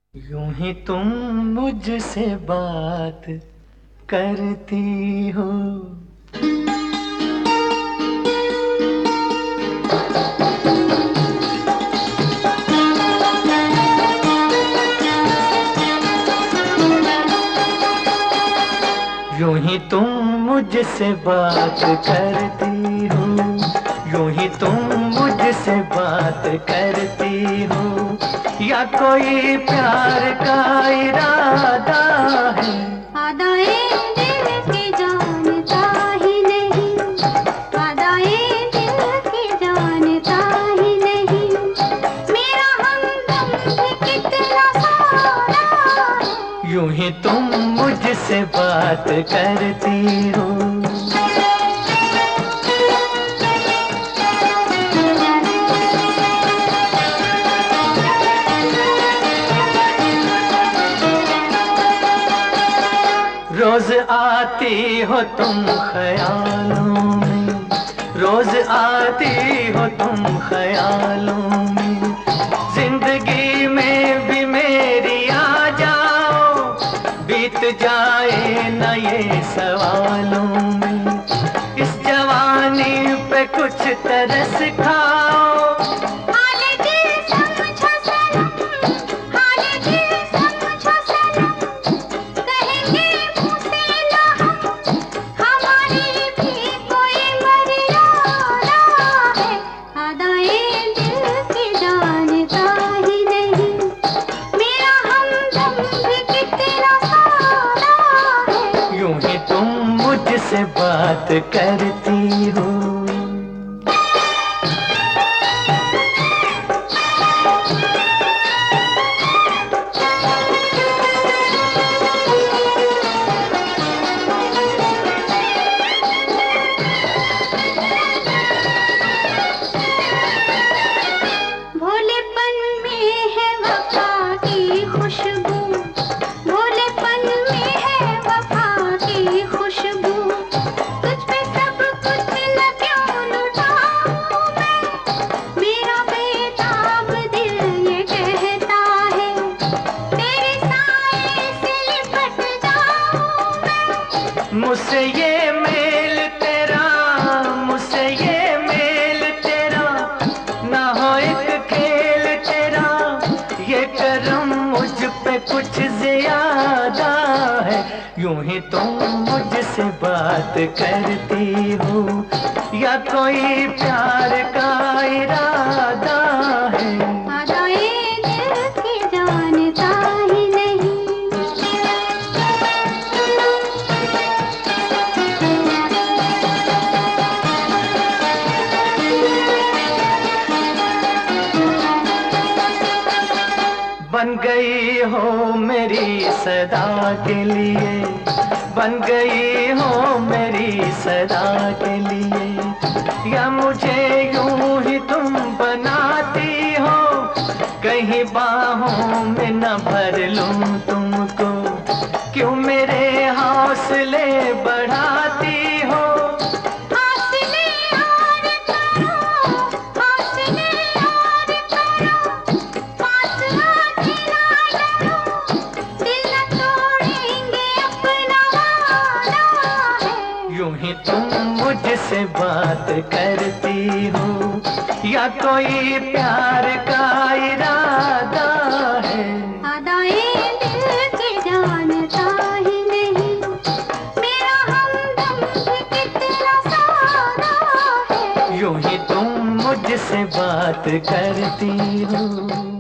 यूं ही तुम मुझसे बात करती हो। यूं ही तुम मुझसे बात करती हो। यूं ही तुम मुझसे बात करती हो। या कोई प्यार का इरादा है? आदाए दिल की जानता ही नहीं, आदाए दिल की जानता ही नहीं। मेरा हमदम भी कितना सारा है। यूं ही तुम मुझसे बात करती हो। रोज आती हो तुम ख्यालों में, रोज आती हो तुम ख्यालों में। जिंदगी में भी मेरी आ जाओ, बीत जाए न ये सवालों में। इस जवानी पे कुछ तरस खाओ। मुझसे बात करती हो। भोलेपन में है वफा की खुशबू, भोलेपन में है वफा की खुशबू। तुझ पे सब कुछ न क्यों लुटाऊं मैं, मेरा बेताब दिल ये कहता है। तेरे साए से लिपट जाऊं मैं। मुझसे ये मेल तेरा, मुझसे ये मेल तेरा, ना हो एक खेल तेरा। ये करम मुझ पे कुछ ज्यादा है। यूं ही तुम मुझसे बात करती हो। या कोई प्यार का इरादा है? आदाए दिल की जानता ही नहीं। बन गई हो मेरी सदा के लिए, बन गई हो मेरी सदा के लिए। या मुझे यूं ही तुम बनाती हो, कहीं बाहों में न भर लूं तुमको। क्यों मेरे हौसले बढ़ाती हो? यूं ही तुम मुझसे बात करती हो। या कोई प्यार का इरादा है? आदाए दिल की जानता ही नहीं, मेरा हमदम भी कितना सारा है। यूं ही तुम मुझसे बात करती हो।